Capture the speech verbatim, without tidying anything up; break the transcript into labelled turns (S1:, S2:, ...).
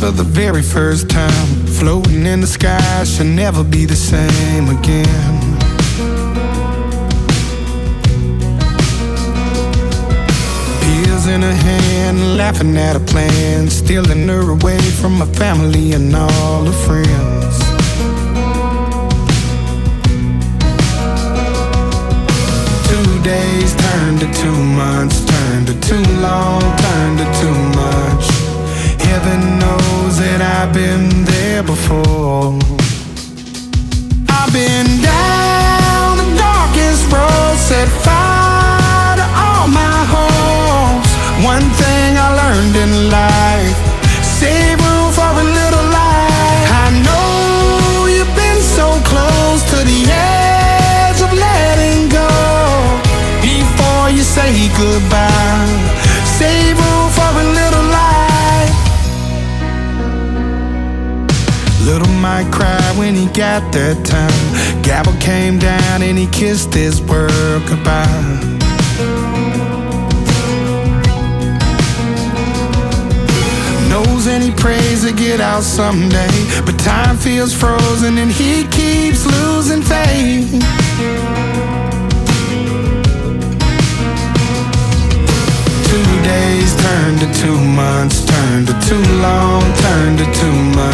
S1: for the very first time. Floating in the sky, should never be the same again. Pills in her hand, laughing at her plans, stealing her away from her family and all her friends. Two days turned to two months, turned to too long, turned to too much. Heaven knows that I've been there before. I've been down the darkest road, set fire to all my hopes. One thing I learned in life, save room for a little light. I know you've been so close to the edge of letting go. Before you say goodbye, save room for a little light. Little Mike cried when he got that time. Gavel came down and he kissed his world goodbye. Knows and he prays to get out someday, but time feels frozen and he keeps losing faith. Two days turned to two months, turned to too long, turned to too much.